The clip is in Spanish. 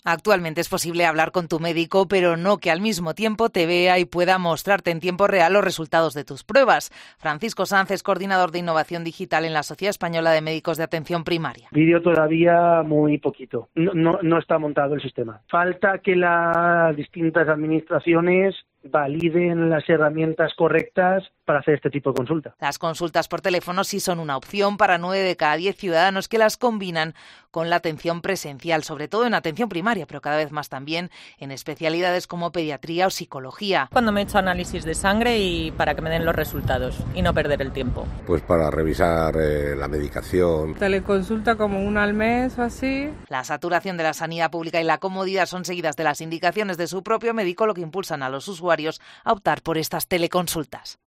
Actualmente es posible hablar con tu médico, pero no que al mismo tiempo te vea y pueda mostrarte en tiempo real los resultados de tus pruebas. Francisco Sanz es coordinador de innovación digital en la Sociedad Española de Médicos de Atención Primaria. Vídeo todavía muy poquito. No está montado el sistema. Falta que las distintas administraciones validen las herramientas correctas para hacer este tipo de consulta. Las consultas por teléfono sí son una opción para 9 de cada 10 ciudadanos que las combinan con la atención presencial, sobre todo en atención primaria, pero cada vez más también en especialidades como pediatría o psicología. Cuando me he hecho análisis de sangre y para que me den los resultados y no perder el tiempo. Pues para revisar la medicación. Teleconsulta como una al mes o así. La saturación de la sanidad pública y la comodidad son seguidas de las indicaciones de su propio médico, lo que impulsan a los usuarios a optar por estas teleconsultas.